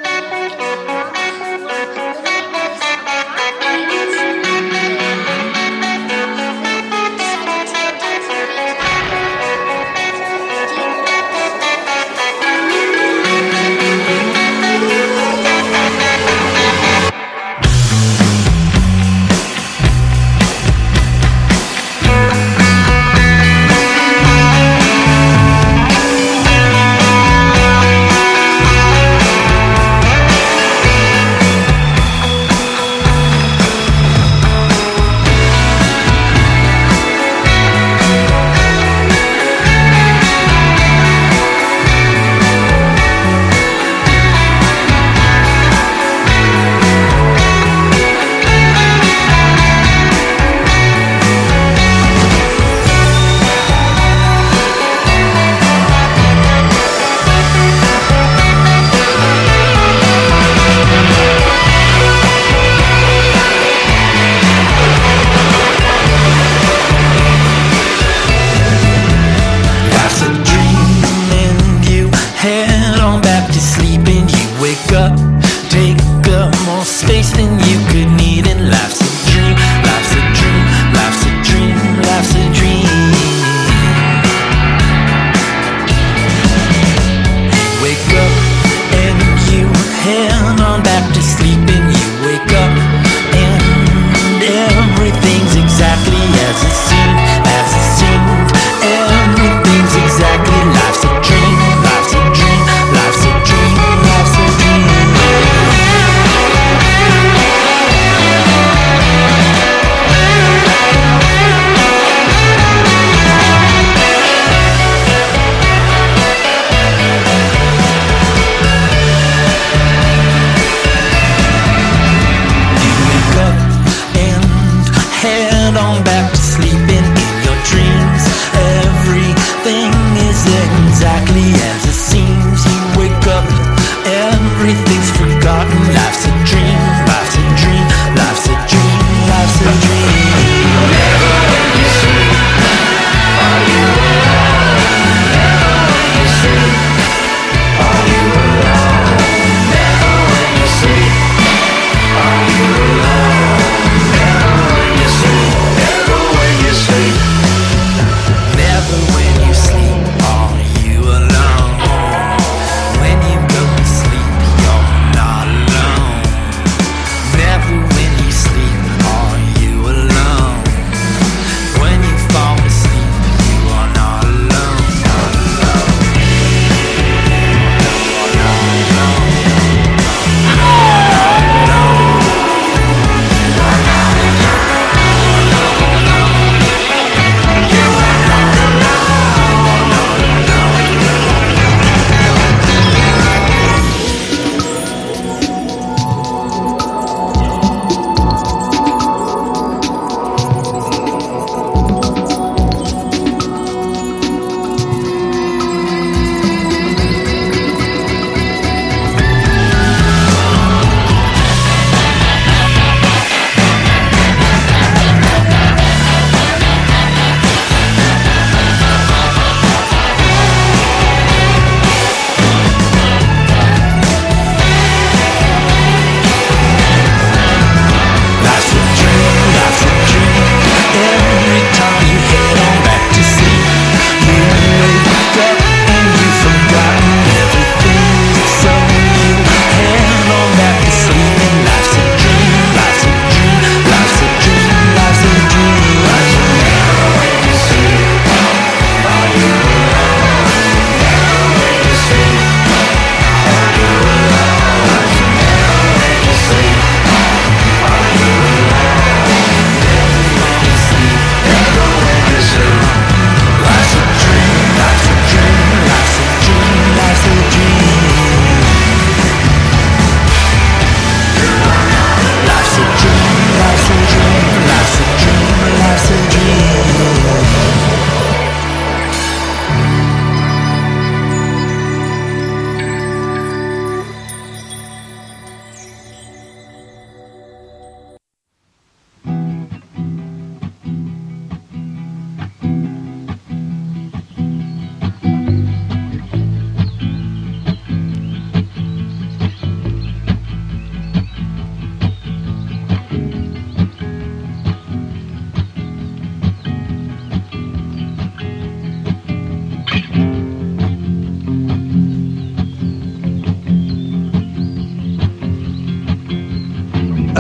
Life's a dream, life's a dream, life's a dream, life's a dream.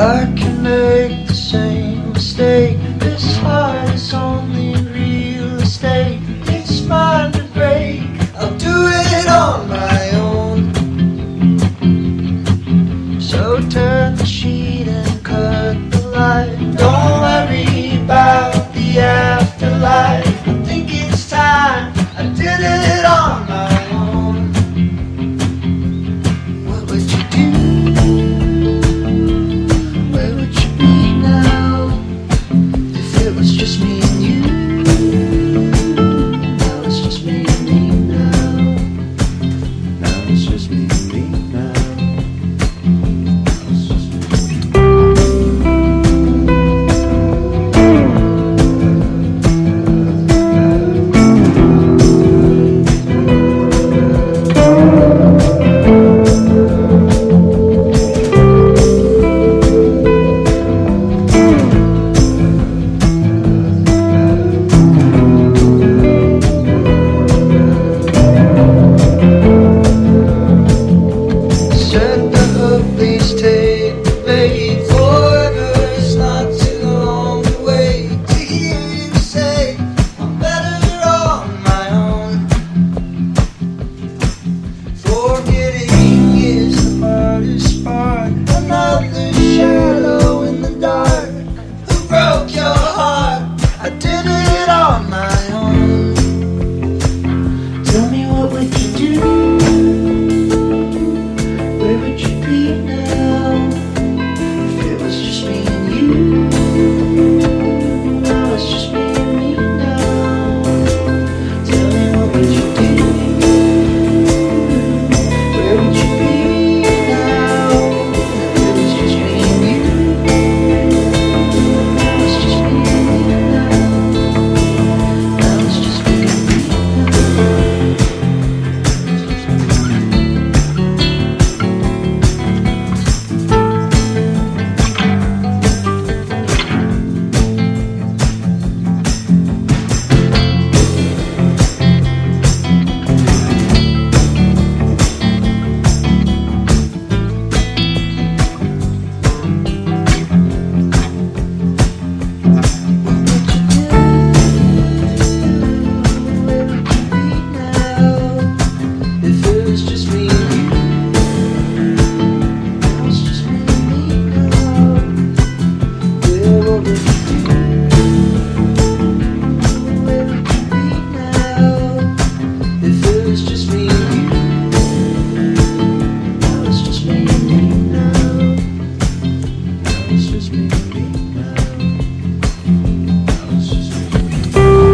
I can make the same mistake. This heart is only real estate. It's mine to break. I'll do it on my own. So turn the sheet and cut the light. Don't worry about the afterlife. I think it's time I did it on my own. What would you do? Where would you be now if it was just me and you? Now it's just me and me now. Now it's just me and me now. Now it's just me and me. Set the hook, please take the bait. Forever is not too long to wait to hear you say I'm better on my own. Forgetting is the hardest part. Another shadow in the dark. Who broke your heart? I did it on my own. Tell me, what would you do? Where would you be now if it was just me and you? Now it's just me and me now. Tell me, what would you do? Where would you be now if it was just me and you? Now it's just me and me now. Now it's just me and me now. If it was just me and you, now it's just me and me now. Where would you be? Where would you be now? If it was just me and you, now it's just me and me now. Now it's just me and me now. Now it's just me and me.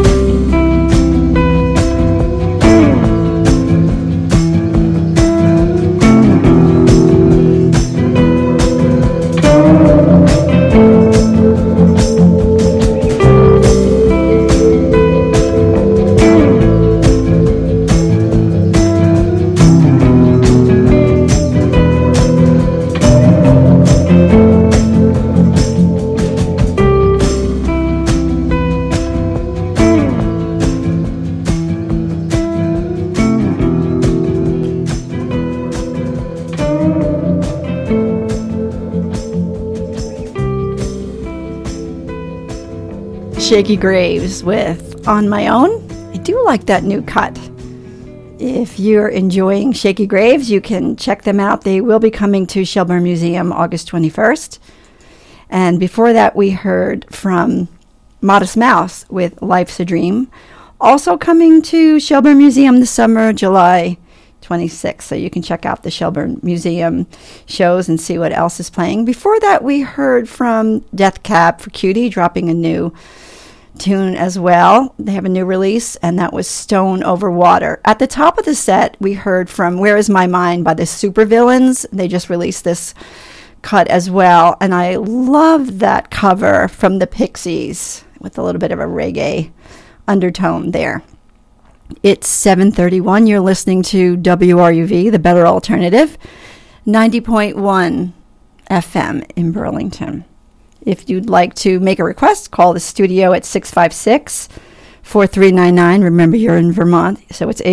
Shaky Graves with On My Own. I do like that new cut. If you're enjoying Shaky Graves, you can check them out. They will be coming to Shelburne Museum August 21st. And before that, we heard from Modest Mouse with Life's a Dream. Also coming to Shelburne Museum this summer, July 26th. So you can check out the Shelburne Museum shows and see what else is playing. Before that, we heard from Death Cab for Cutie, dropping a new tune as well. They have a new release, and that was Stone Over Water. At the top of the set, we heard from Where Is My Mind by the Supervillains. They just released this cut as well, and I love that cover from the Pixies with a little bit of a reggae undertone there. It's 7:31. You're listening to WRUV, the Better Alternative, 90.1 FM in Burlington. If you'd like to make a request, call the studio at 656-4399. Remember, you're in Vermont, so it's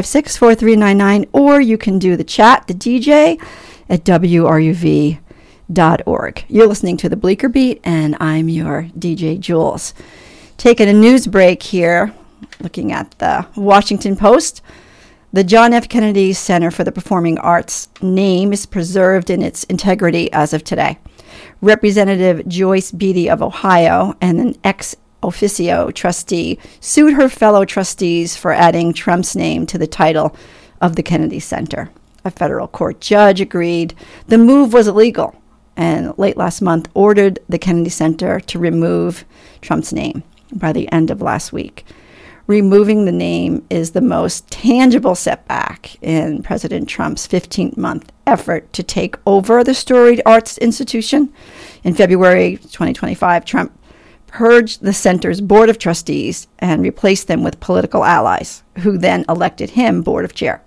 802-656-4399. Or you can do the chat, the DJ, at WRUV.org. You're listening to the Bleecker Beat, and I'm your DJ Jules. Taking a news break here, looking at the Washington Post. The John F. Kennedy Center for the Performing Arts name is preserved in its integrity as of today. Representative Joyce Beatty of Ohio and an ex officio trustee sued her fellow trustees for adding Trump's name to the title of the Kennedy Center. A federal court judge agreed the move was illegal and late last month ordered the Kennedy Center to remove Trump's name by the end of last week. Removing the name is the most tangible setback in President Trump's 15-month effort to take over the storied arts institution. In February 2025, Trump purged the center's board of trustees and replaced them with political allies, who then elected him board chair.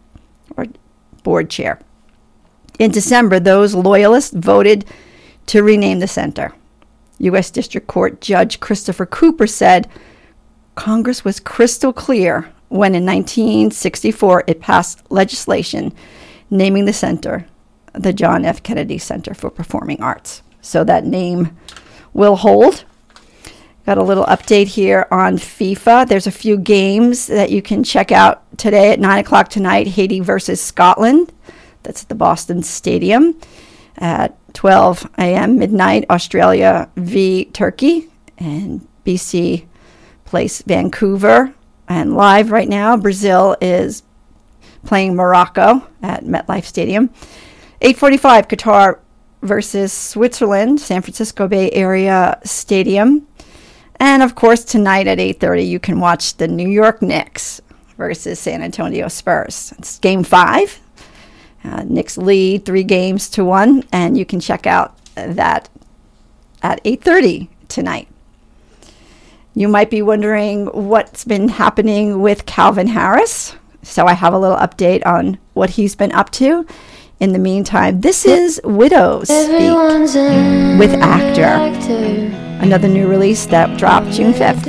In December, those loyalists voted to rename the center. U.S. District Court Judge Christopher Cooper said Congress was crystal clear when in 1964 it passed legislation naming the center the John F. Kennedy Center for Performing Arts. So that name will hold. Got a little update here on FIFA. There's a few games that you can check out today at 9 o'clock tonight. Haiti versus Scotland. That's at the Boston Stadium. At 12 a.m. midnight, Australia v. Turkey. And BC plays Vancouver. And live right now, Brazil is playing Morocco at MetLife Stadium. 8:45, Qatar versus Switzerland, San Francisco Bay Area Stadium. And, of course, tonight at 8:30, you can watch the New York Knicks versus San Antonio Spurs. It's Game 5. Knicks lead 3-1, and you can check out that at 8:30 tonight. You might be wondering what's been happening with Calvin Harris. So I have a little update on what he's been up to. In the meantime, this is Widows Speak with Actor. Another new release that dropped June 5th.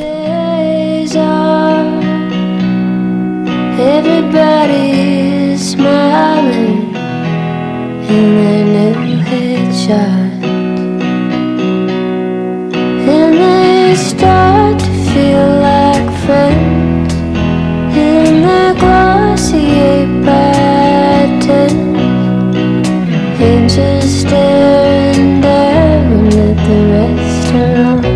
Everybody's smiling in their new headshot, and they start to feel like friends in their glossy patterns, and just staring down at the restaurant.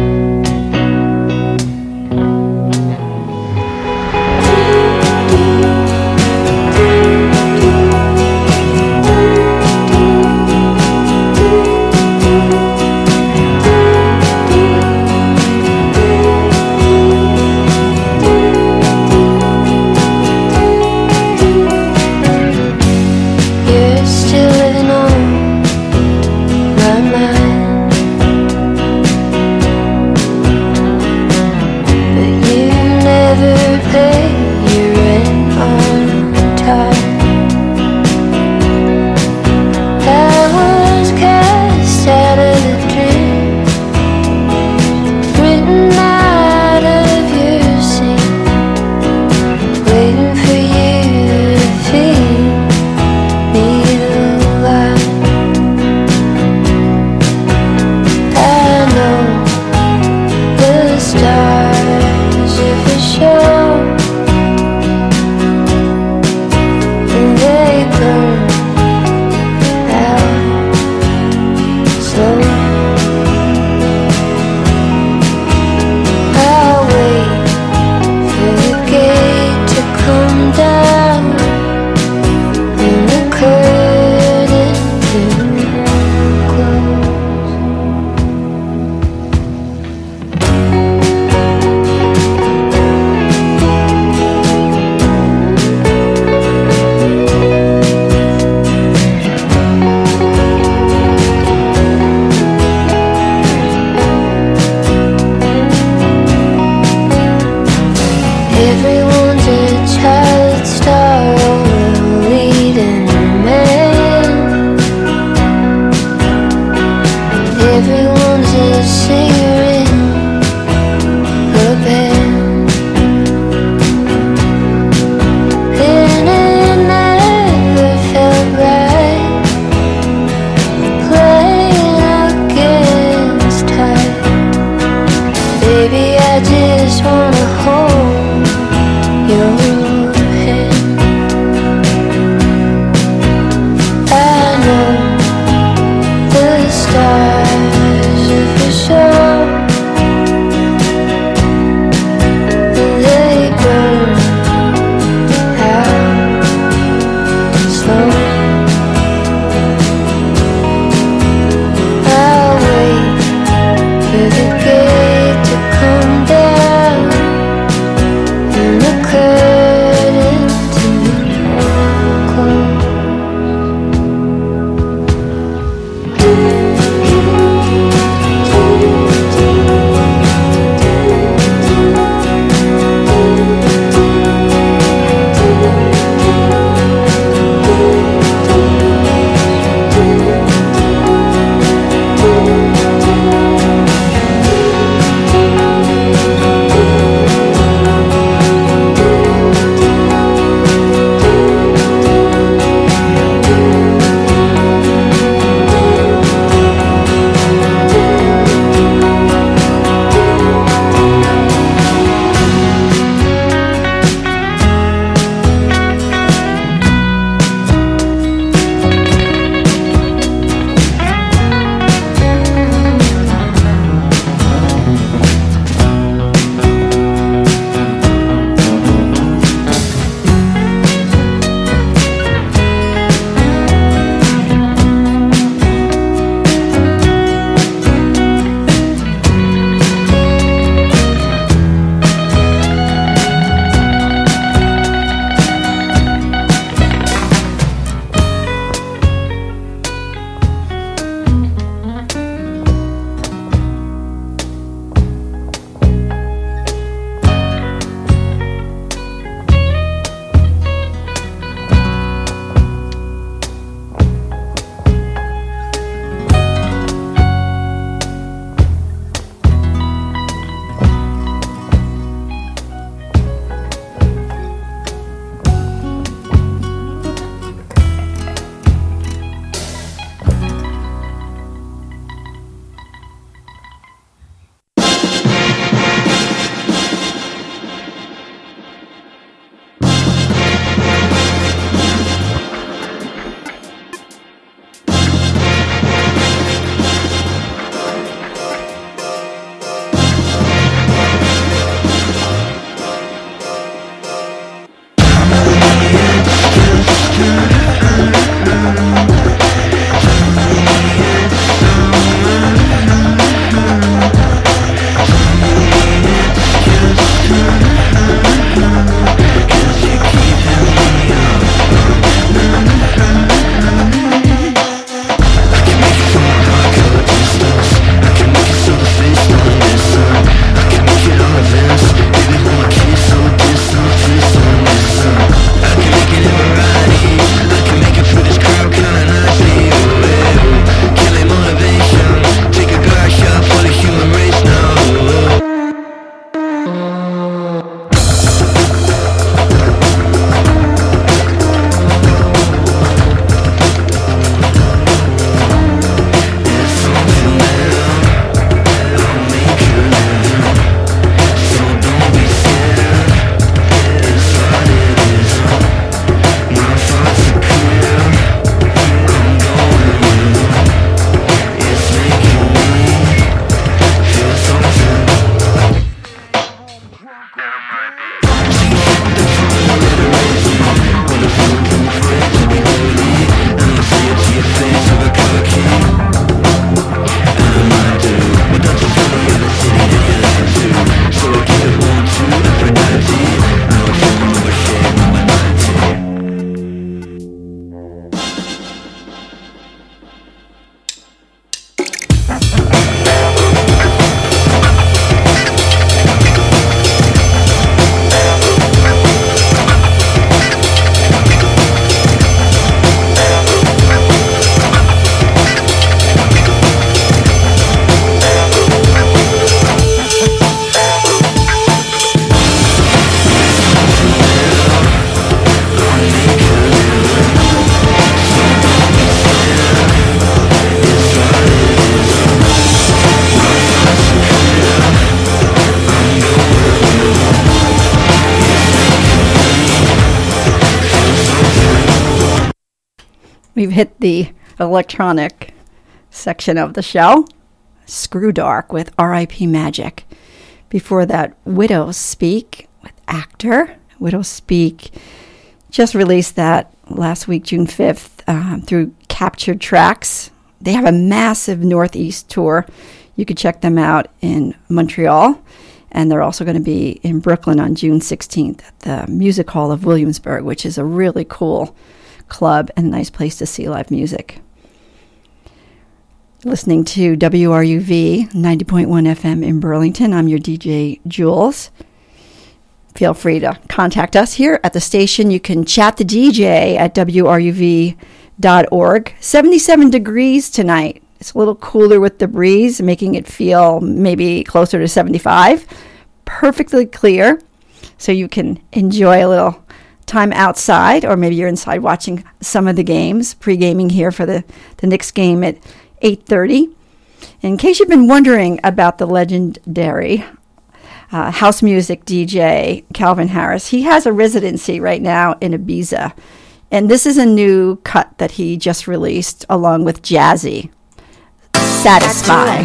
We've hit the electronic section of the show. Screw Dark with R.I.P. Magic. Before that, Widows Speak with Actor. Widows Speak just released that last week, June 5th, through Captured Tracks. They have a massive Northeast tour. You could check them out in Montreal. And they're also going to be in Brooklyn on June 16th at the Music Hall of Williamsburg, which is a really cool club and a nice place to see live music. Listening to WRUV 90.1 FM in Burlington. I'm your DJ, Jules. Feel free to contact us here at the station. You can chat the DJ at WRUV.org. 77 degrees tonight. It's a little cooler with the breeze, making it feel maybe closer to 75. Perfectly clear, so you can enjoy a little time outside, or maybe you're inside watching some of the games, pre-gaming here for the Knicks game at 8:30. In case you've been wondering about the legendary house music DJ Calvin Harris, he has a residency right now in Ibiza, and this is a new cut that he just released along with Jazzy. Satisfy.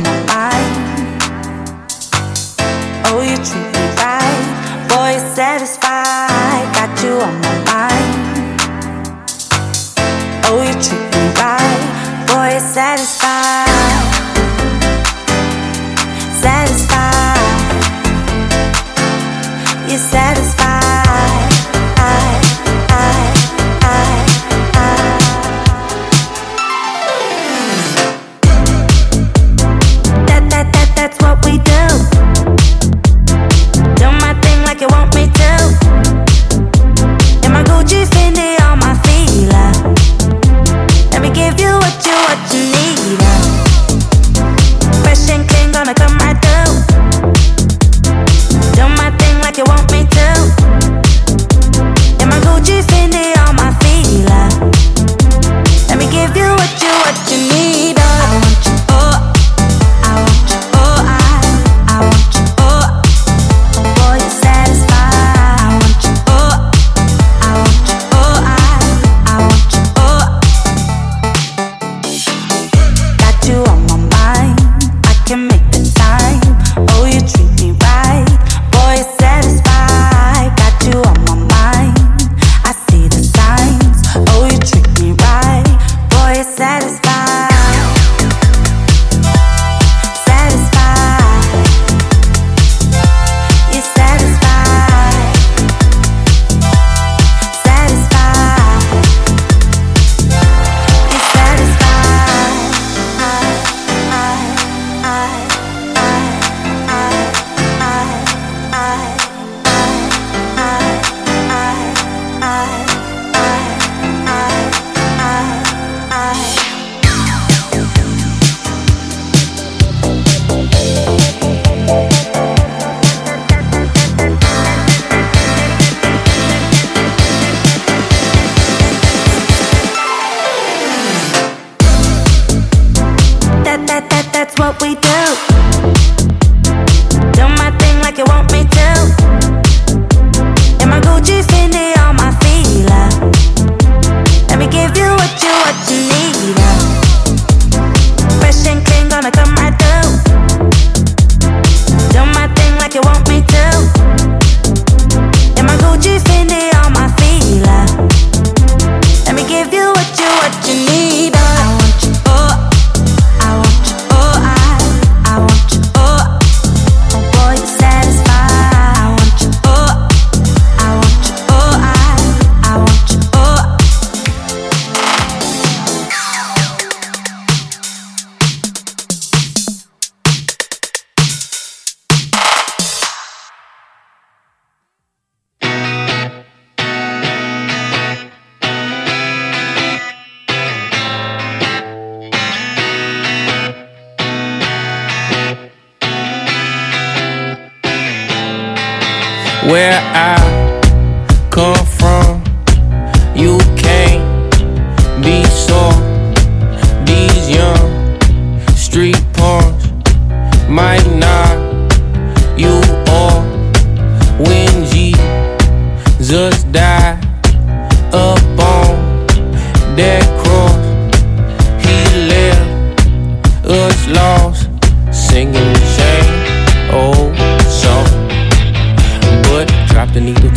Oh, you treat me right, boy, satisfied. Got you on my mind. Oh, you treat me right, boy, satisfied. Satisfied. You're satisfied. That's what we do. Do my thing like you want me to. In my Gucci, Fendi, on my feeler. Let me give you what you need. Fresh and clean, gonna come right through. Do my thing like you want me to. In my Gucci, Fendi, on my feeler. Let me give you what you need. I want you, oh, I want you. I want you, oh, boy, you're satisfied. I want you, oh, I want you, oh, I want you, oh. Got you on my mind, I can make the time. Oh, you treat me right, boy, you're satisfied. Got you on my mind, I see the signs. Oh, you treat me right, boy, you're satisfied. That's what we do. Do my thing like you want me to. In my Gucci, Fendi, on my feeler. Let me give you what you need. Fresh and clean, gonna come right through. Do my thing like you want me to. In my Gucci, Fendi, on my feeler. Let me give you what you need. I want you, oh, I want you, oh, I want you, oh, boy, you're satisfied. I want you, oh, I want you, oh, I want you, oh. Where I come from, you can't be soft. These young street punks might knock you off when Jesus died up on that cross.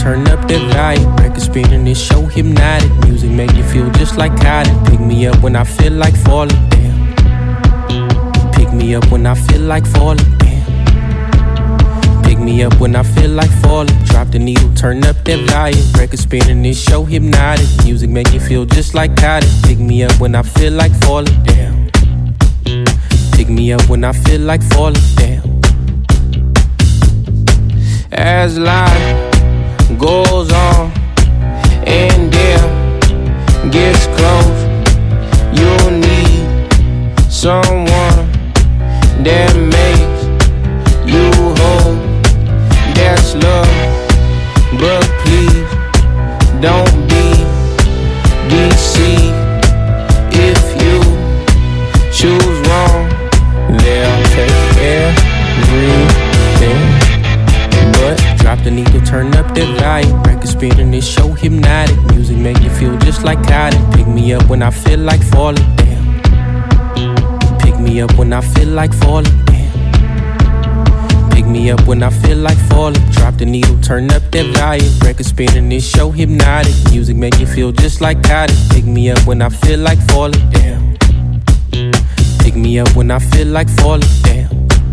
turn up the volume. Record spinning, this show hypnotic. Music make you feel just like cotton. Pick me up when I feel like falling down. Pick me up when I feel like falling down. Pick me up when I feel like falling. Drop the needle, turn up that volume. Record spinning, this show hypnotic. Music make you feel just like cotton. Pick me up when I feel like falling down. Pick me up when I feel like falling down. As life goes on and death gets close, you'll need someone that makes you whole. That's love, but please don't be deceived. If you choose wrong, they'll take everything. But drop the needle, turn up the volume. Record spinning, this show hypnotic. Music make you feel just like cotton. Pick me up when I feel like falling down. Pick me up when I feel like falling down. Pick me up when I feel like falling. Drop the needle, turn up that volume. Record spinning, this show hypnotic. Music make you feel just like cotton. Pick me up when I feel like falling down. Pick me up when I feel like falling down.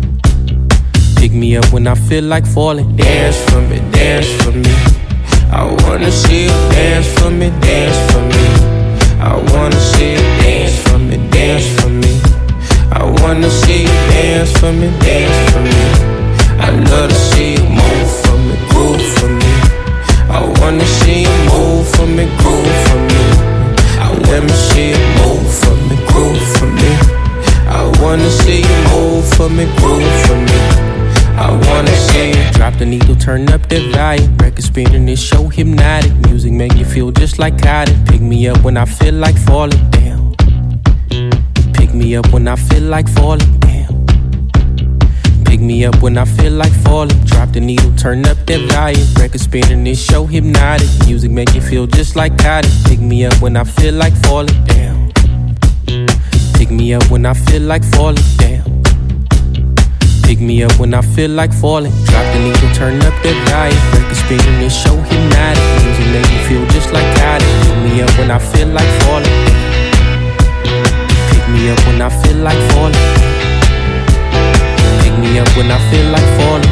Pick me up when I feel like falling. Dance for me, dance for me. I wanna see you dance for me, dance for me. I wanna see you dance for me, dance for me. I wanna see you dance for me, dance for me. I love to see you move for me, groove for me. I wanna see you move for me, groove for me. Let me see you move for me, groove for me. I wanna see you move for me, groove for me. I wanna see you drop the needle, turn up the volume. Record spinning, this show hypnotic. Music make you feel just like cotton. Pick me up when I feel like falling down. Pick me up when I feel like falling down. Pick me up when I feel like falling. Drop the needle, turn up that volume. Record spinning, this show hypnotic. Music make you feel just like cotton. Pick me up when I feel like falling down. Pick me up when I feel like falling down. Pick me up when I feel like falling. Drop the needle, turn up that volume. Record spinning, this show hypnotic. Music make you feel just like cotton. Pick me up when I feel like falling. Pick me up when I feel like falling. Pick me up when I feel like falling.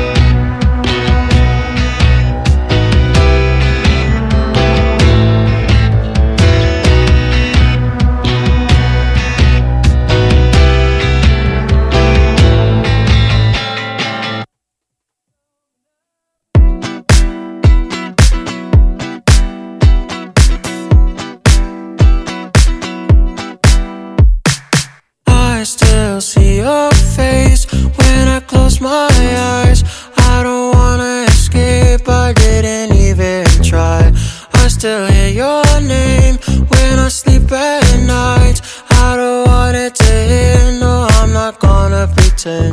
I still see your face when I close my eyes. I don't wanna escape, I didn't even try. I still hear your name when I sleep at night. I don't want it to end, no, I'm not gonna pretend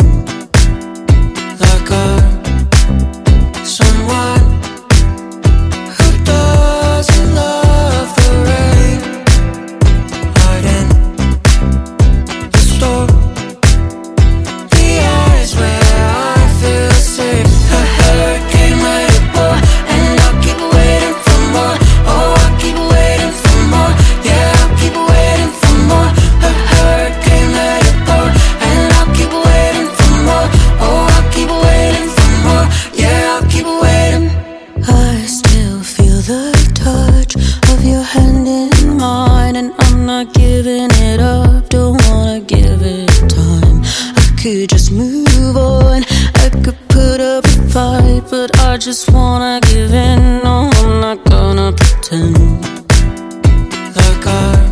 like I'm someone who doesn't love the rain. Hiding the storm, the eyes where I feel safe. A hurricane let it pour, and I'll keep waiting for more. Oh, I'll keep waiting for more. Yeah, I'll keep waiting for more. A hurricane let it pour, and I'll keep waiting for more. Oh, I'll keep waiting for more. Yeah, I'll keep waiting. I still feel the touch of your hand in mine, and I'm not giving it up, don't wanna give it time. I could just move on, I could put up a fight, but I just wanna give in. No, I'm not gonna pretend like I'm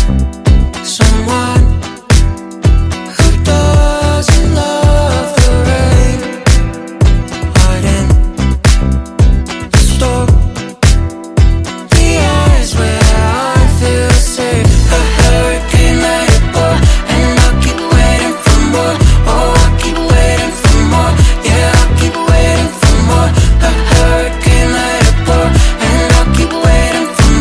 someone who doesn't love the rain. Hiding the storm, the eyes where I feel safe. A hurricane let it pour, and I'll keep waiting for more. Oh, I'll keep waiting for more. Yeah, I'll keep waiting for more. A hurricane let it pour, and I'll keep waiting for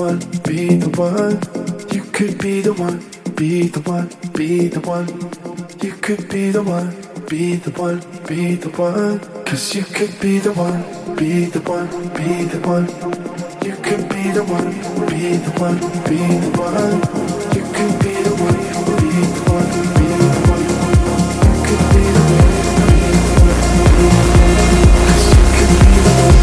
one, be the one. You could be the one, be the one, be the one. You could be the one, be the one, be the one. 'Cause you could be the one, be the one, be the one. You could be the one, be the one, be the one. You could be the one, be the one, be the one. You could be the one, be the one, be the one. 'Cause you could be the one.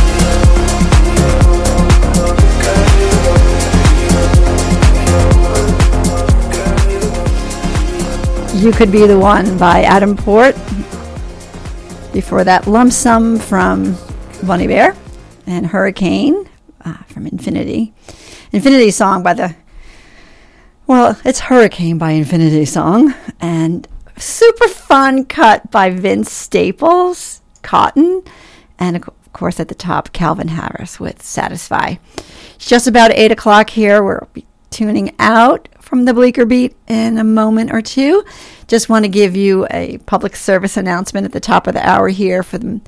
You Could Be the One by Adam Port. Before that, Lump Sum from Bunny Bear and Hurricane from Infinity. Infinity Song by it's Hurricane by Infinity Song. And super fun cut by Vince Staples, Cotton. And of course at the top, Calvin Harris with Satisfy. It's just about 8 o'clock here. We'll be tuning out from the Bleecker Beat in a moment or two. Just want to give you a public service announcement at the top of the hour here for the